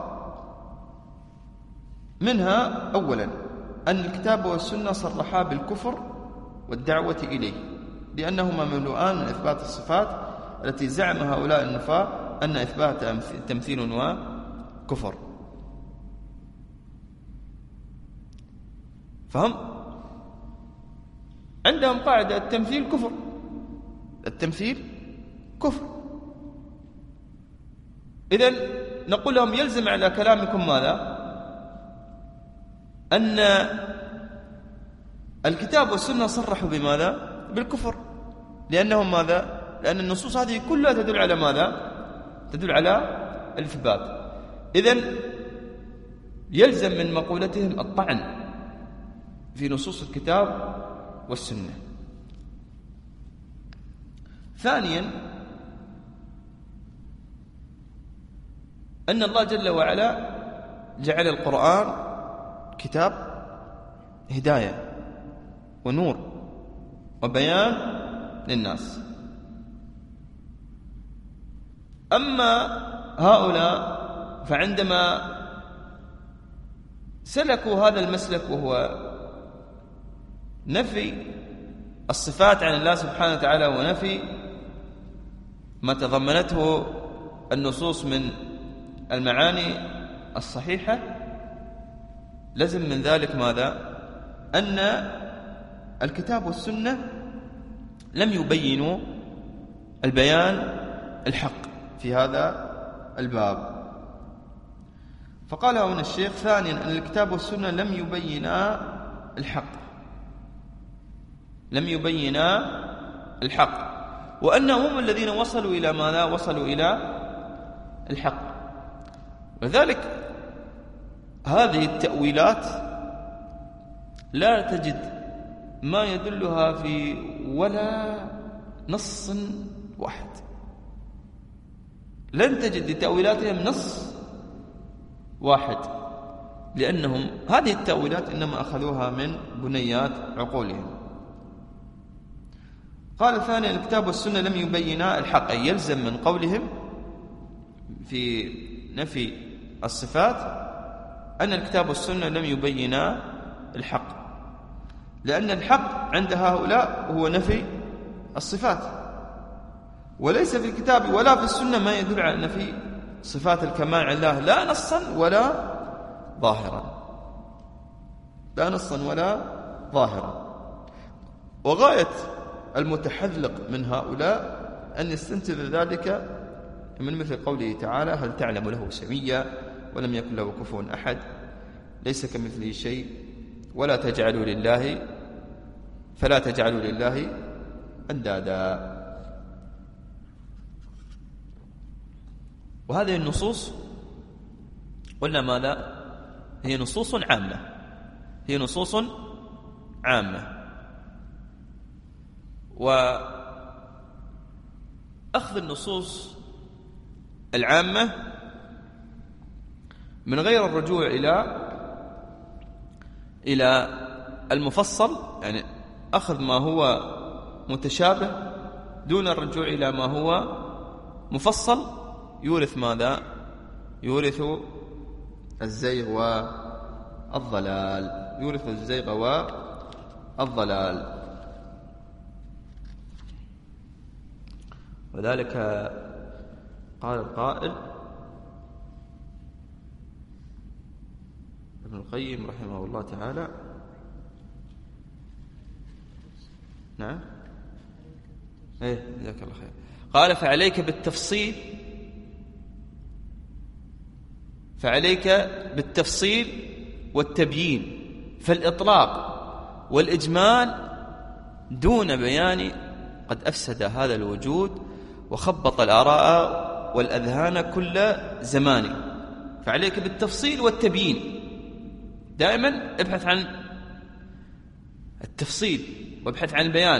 منها أولا أن الكتاب والسنة صرحا بالكفر والدعوة إليه، لأنهما مملوءان من إثبات الصفات التي زعم هؤلاء النفاة أن إثبات تمثيل وكفر. فهم عندهم قاعدة التمثيل كفر، التمثيل كفر. إذن نقول لهم يلزم على كلامكم ماذا؟ أن الكتاب والسنة صرحوا بماذا؟ بالكفر، لأنهم ماذا؟ لأن النصوص هذه كلها تدل على ماذا؟ تدل على الإثبات. إذن يلزم من مقولتهم الطعن في نصوص الكتاب والسنة. ثانيا أن الله جل وعلا جعل القرآن كتاب هداية ونور وبيان للناس. أما هؤلاء فعندما سلكوا هذا المسلك وهو نفي الصفات عن الله سبحانه وتعالى ونفي ما تضمنته النصوص من المعاني الصحيحة، لازم من ذلك ماذا؟ أن الكتاب والسنة لم يبينوا البيان الحق في هذا الباب. فقال هنا الشيخ ثانيا أن الكتاب والسنة لم يبينا الحق، لم يبينا الحق، وأنهم هم الذين وصلوا إلى ماذا؟ وصلوا إلى الحق. وذلك هذه التأويلات لا تجد ما يدلها في ولا نص واحد، لن تجد لتأويلاتهم نص واحد، لأنهم هذه التأويلات إنما أخذوها من بنيات عقولهم. قال ثانيا الكتاب والسنة لم يبينا الحق، أي يلزم من قولهم في نفي الصفات أن الكتاب والسنة لم يبينا الحق، لأن الحق عند هؤلاء هو نفي الصفات، وليس في الكتاب ولا في السنة ما يدل على نفي صفات الكمال عن الله، لا نصا ولا ظاهرا، لا نصا ولا ظاهرا. وغاية المتحذلق من هؤلاء أن يستنتج ذلك من مثل قوله تعالى هل تعلم له سميا ولم يكن له كفوا أحد ليس كمثله شيء ولا تجعلوا لله فلا تجعلوا لله أندادا. وهذه النصوص قلنا ماذا؟ هي نصوص عامة، هي نصوص عامة، وأخذ النصوص العامة من غير الرجوع إلى المفصل، يعني أخذ ما هو متشابه دون الرجوع إلى ما هو مفصل، يورث ماذا؟ يورث الزيغ والضلال، يورث الزيغ الضلال. وذلك قال القائل ابن القيم رحمه الله تعالى، نعم جزاك الله خير، قال فعليك بالتفصيل والتبيين، فالإطلاق والإجمال دون بيان قد أفسد هذا الوجود وخبط الآراء والأذهان كل زمان. فعليك بالتفصيل والتبيين، دائما ابحث عن التفصيل وابحث عن البيان.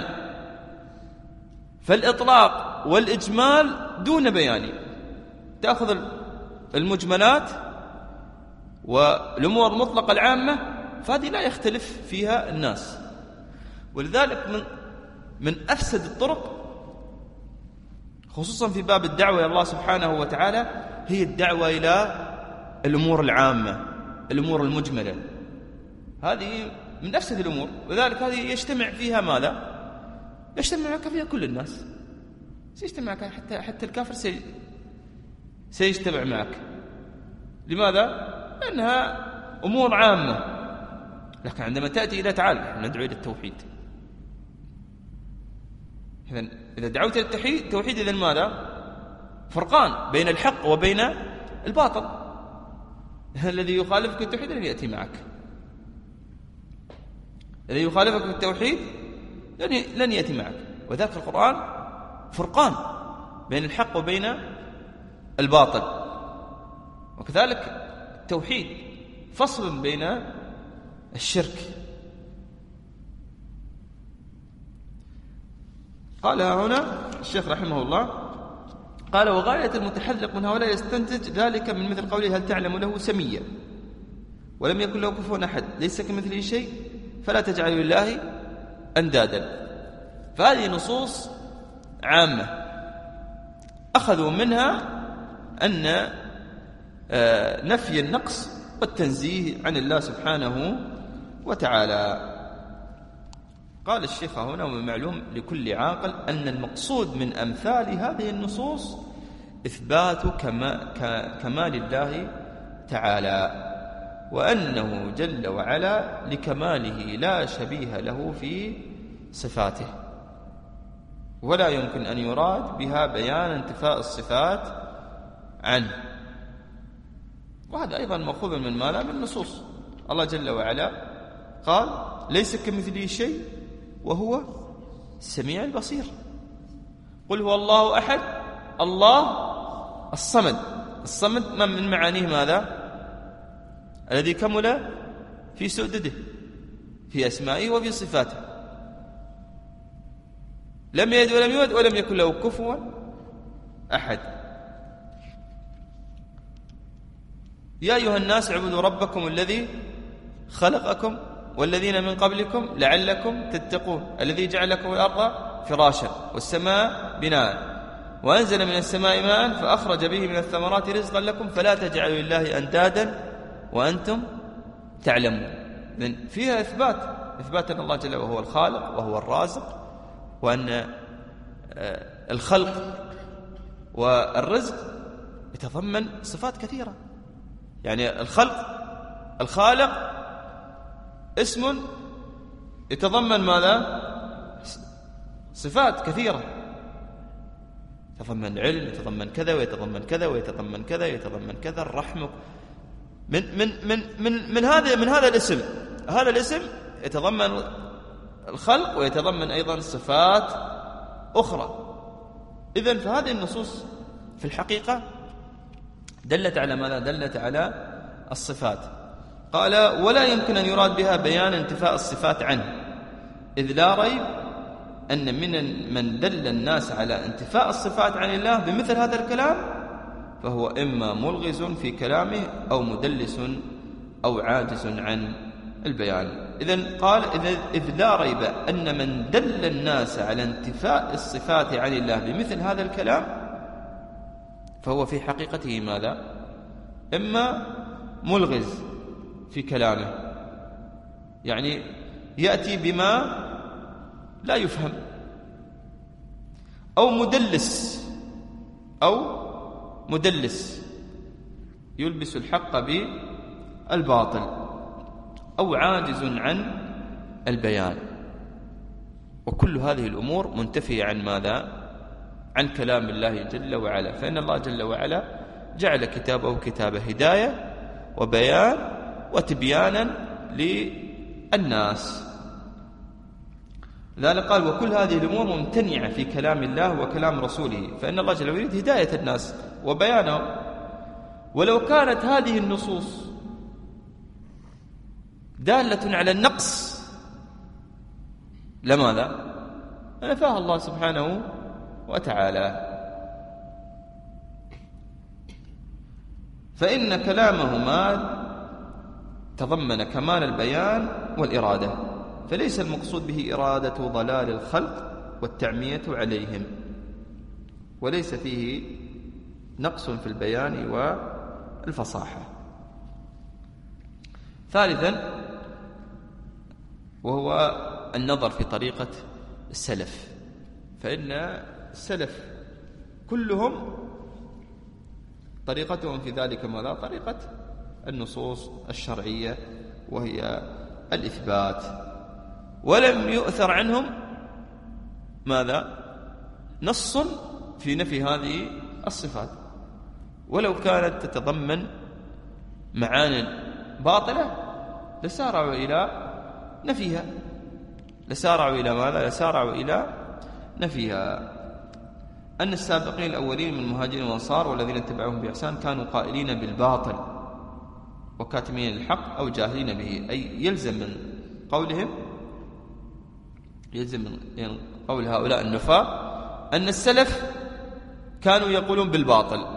فالإطلاق والإجمال دون بيان، تأخذ المجملات والأمور المطلقة العامة، فهذه لا يختلف فيها الناس. ولذلك من أفسد الطرق خصوصا في باب الدعوة إلى الله سبحانه وتعالى هي الدعوة إلى الأمور العامة، الأمور المجملة، هذه من أفسد الأمور. وذلك هذه يجتمع فيها ماذا؟ يجتمع معك فيها كل الناس، سيجتمع معك حتى الكافر سيجتمع معك. لماذا؟ لأنها أمور عامة. لكن عندما تأتي إلى تعالى ندعو إلى التوحيد، إذا دعوت إلى التوحيد إذن ماذا؟ فرقان بين الحق وبين الباطل. الذي يخالفك التوحيد لن يأتي معك، الذي يخالفك في التوحيد لن يأتي معك. وذاك القرآن فرقان بين الحق وبين الباطل، وكذلك التوحيد فصل بين الشرك. قال هنا الشيخ رحمه الله، قال وغاية المتحذق من هؤلاء يستنتج ذلك من مثل قوله هل تعلم له سميا ولم يكن له كفوا أحد ليس كمثله شيء فلا تجعلوا لله أندادا. فهذه نصوص عامة أخذوا منها أن نفي النقص والتنزيه عن الله سبحانه وتعالى. قال الشيخ هنا ومن معلوم لكل عاقل أن المقصود من أمثال هذه النصوص إثبات كمال الله تعالى، وأنه جل وعلا لكماله لا شبيه له في صفاته، ولا يمكن أن يراد بها بيان انتفاء الصفات عنه. وهذا أيضا مأخوذ من ماذا؟ من النصوص. الله جل وعلا قال ليس كمثله شيء وهو السميع البصير. قل هو الله أحد الله الصمد. الصمد من معانيه ماذا؟ الذي كمل في سؤدده في أسمائه وفي صفاته، لم يلد ولم يولد ولم يكن له كفوا أحد. يا أيها الناس اعبدوا ربكم الذي خلقكم والذين من قبلكم لعلكم تتقون، الذي جعل لكم الأرض فراشا والسماء بناء وأنزل من السماء ماء فأخرج به من الثمرات رزقا لكم فلا تجعلوا لله أندادا وأنتم تعلمون. إذن فيها إثبات أن الله جل وهو الخالق وهو الرازق، وأن الخلق والرزق يتضمن صفات كثيرة. يعني الخالق اسم يتضمن ماذا؟ صفات كثيرة، يتضمن العلم، يتضمن كذا ويتضمن كذا ويتضمن كذا ويتضمن كذا، الرحمة من هذا الاسم. هذا الاسم يتضمن الخلق ويتضمن أيضا صفات أخرى. إذن فهذه النصوص في الحقيقة دلت على ماذا؟ دلت على الصفات. قال ولا يمكن أن يراد بها بيان انتفاء الصفات عنه، إذ لا ريب أن من دل الناس على انتفاء الصفات عن الله بمثل هذا الكلام فهو إما ملغز في كلامه أو مدلس أو عاجز عن البيان. إذن قال إذ لا ريب أن من دل الناس على انتفاء الصفات عن الله بمثل هذا الكلام فهو في حقيقته ماذا؟ إما ملغز في كلامه، يعني يأتي بما لا يفهم، أو مدلس يلبس الحق بالباطل، أو عاجز عن البيان. وكل هذه الأمور منتفية عن ماذا؟ عن كلام الله جل وعلا. فإن الله جل وعلا جعل كتابه كتاب هداية وبيان وتبيانا للناس. لذلك قال وكل هذه الأمور ممتنعة في كلام الله وكلام رسوله، فإن الله جل وعلا يريد هداية الناس وبيانه. ولو كانت هذه النصوص دالة على النقص لماذا؟ نفاها الله سبحانه وتعالى. فإن كلامه ما تضمن كمال البيان والإرادة، فليس المقصود به إرادة ضلال الخلق والتعمية عليهم، وليس فيه نقص في البيان والفصاحة. ثالثا وهو النظر في طريقة السلف، فإن السلف كلهم طريقتهم في ذلك ماذا؟ طريقة النصوص الشرعية وهي الإثبات، ولم يؤثر عنهم ماذا؟ نص في نفي هذه الصفات. ولو كانت تتضمن معان باطلة لسارعوا إلى نفيها. لسارعوا إلى ماذا؟ لسارعوا إلى نفيها. أن السابقين الأولين من المهاجرين والأنصار والذين اتبعوهم بإحسان كانوا قائلين بالباطل وكاتمين الحق أو جاهلين به، أي يلزم من قولهم، يلزم من قول هؤلاء النفاة أن السلف كانوا يقولون بالباطل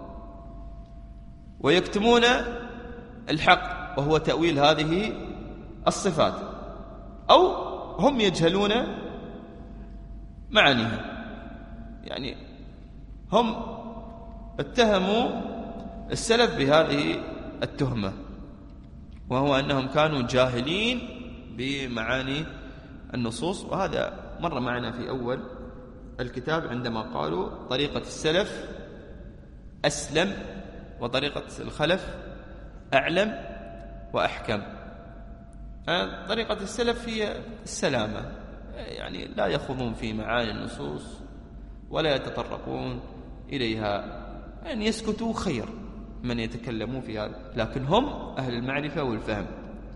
ويكتمون الحق وهو تأويل هذه الصفات، أو هم يجهلون معانيها. يعني هم اتهموا السلف بهذه التهمة، وهو أنهم كانوا جاهلين بمعاني النصوص. وهذا مر معنا في أول الكتاب عندما قالوا طريقة السلف أسلم وطريقة الخلف أعلم وأحكم. طريقة السلف هي السلامة، يعني لا يخوضون في معاني النصوص ولا يتطرقون إليها، يعني يسكتوا خير من يتكلمون في هذا، لكن هم أهل المعرفة والفهم.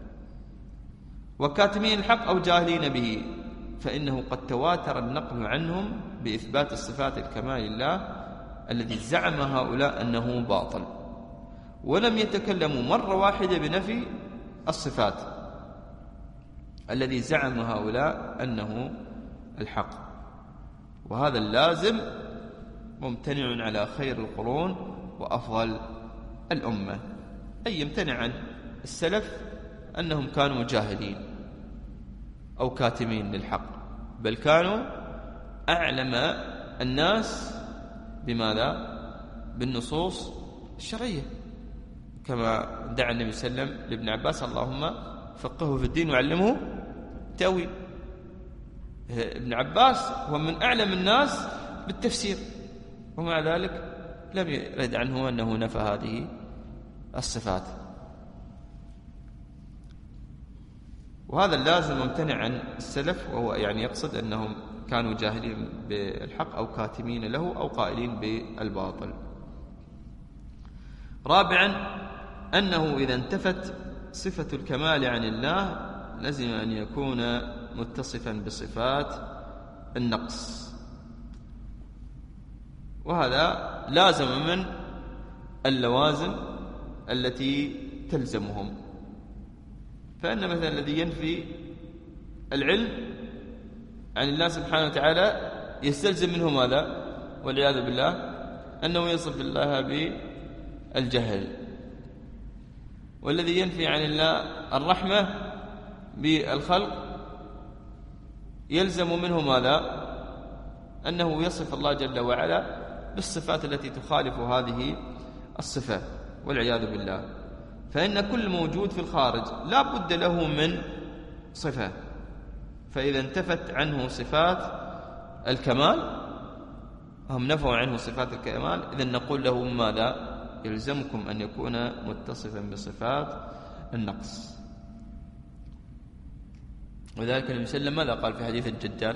وكاتمين الحق أو جاهلين به، فإنه قد تواتر النقل عنهم بإثبات الصفات الكمال لله الذي زعم هؤلاء أنه باطل، ولم يتكلموا مرة واحدة بنفي الصفات الذي زعم هؤلاء أنه الحق. وهذا اللازم ممتنع على خير القرون وأفضل الأمة، أي يمتنع عن السلف أنهم كانوا جاهلين أو كاتمين للحق، بل كانوا أعلم الناس بماذا؟ بالنصوص الشرعية، كما دعا النبي صلى الله عليه وسلم لابن عباس اللهم فقهه في الدين وعلمه تأويل. ابن عباس هو من أعلم الناس بالتفسير، ومع ذلك لم يرد عنه أنه نفى هذه الصفات. وهذا اللازم ممتنع عن السلف، وهو يعني يقصد أنهم كانوا جاهلين بالحق أو كاتمين له أو قائلين بالباطل. رابعا أنه إذا انتفت صفة الكمال عن الله لازم أن يكون متصفا بصفات النقص، وهذا لازم من اللوازم التي تلزمهم. فإن مثلا الذي ينفي العلم عن الله سبحانه وتعالى يستلزم منه ماذا؟ والعياذ بالله أنه يصف الله بالجهل. والذي ينفي عن الله الرحمة بالخلق يلزم منه ماذا؟ أنه يصف الله جل وعلا بالصفات التي تخالف هذه الصفات والعياذ بالله. فإن كل موجود في الخارج لا بد له من صفة، فإذا انتفت عنه صفات الكمال، هم نفوا عنه صفات الكمال، إذن نقول له ماذا؟ يلزمكم أن يكون متصفا بصفات النقص. وذلك النبي صلى الله عليه وسلم ماذا قال في حديث الدجال؟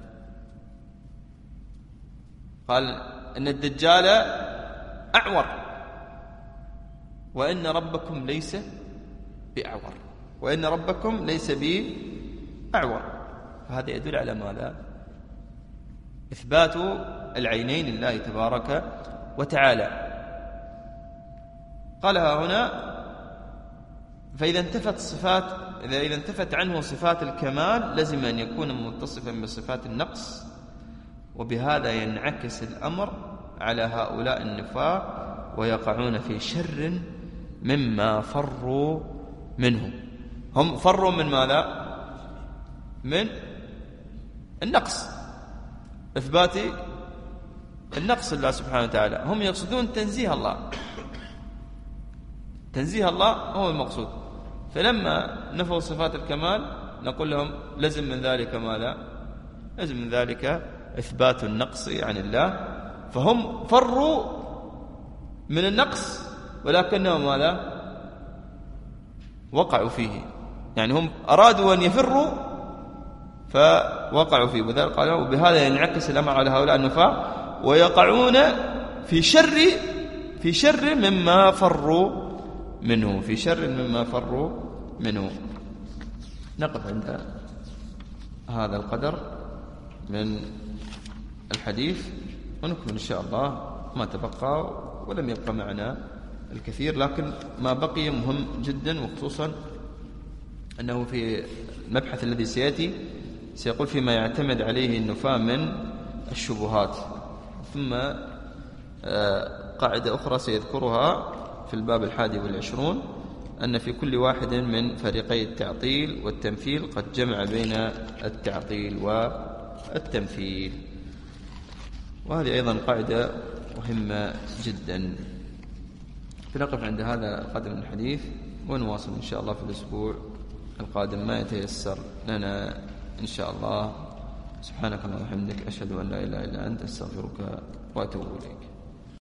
قال إن الدجال أعور وإن ربكم ليس بأعور، وإن ربكم ليس بأعور. فهذا يدل على ماذا؟ إثبات العينين لله تبارك وتعالى. قالها هنا فإذا انتفت عنه صفات الكمال لزم أن يكون متصفا بصفات النقص، وبهذا ينعكس الأمر على هؤلاء النفاق ويقعون في شر مما فروا منه. هم فروا من ماذا؟ من النقص، إثبات النقص لله سبحانه وتعالى. هم يقصدون تنزيه الله، تنزيه الله هو المقصود. فلما نفوا صفات الكمال نقول لهم لزم من ذلك ماذا؟ لزم من ذلك إثبات النقص عن الله. فهم فروا من النقص ولكنهم ماذا؟ وقعوا فيه، يعني هم أرادوا أن يفروا فوقعوا فيه. وذلك قالوا وبهذا ينعكس الأمر على هؤلاء النفاق ويقعون في شر مما فروا منه، في شر مما فروا منه. نقف عند هذا القدر من الحديث ونكمل إن شاء الله ما تبقى، ولم يبقى معنا الكثير، لكن ما بقي مهم جدا، وخصوصا أنه في المبحث الذي سيأتي سيقول فيما يعتمد عليه النفاة من الشبهات. ثم قاعدة أخرى سيذكرها في الباب 21 أن في كل واحد من فريقي التعطيل والتمثيل قد جمع بين التعطيل والتمثيل، وهذه أيضا قاعدة مهمة جدا. فنقف عند هذا القدر من الحديث ونواصل إن شاء الله في الأسبوع القادم ما يتيسر لنا إن شاء الله. سبحانك اللهم وبحمدك، أشهد أن لا إله إلا أنت، أستغفرك وأتوب إليك.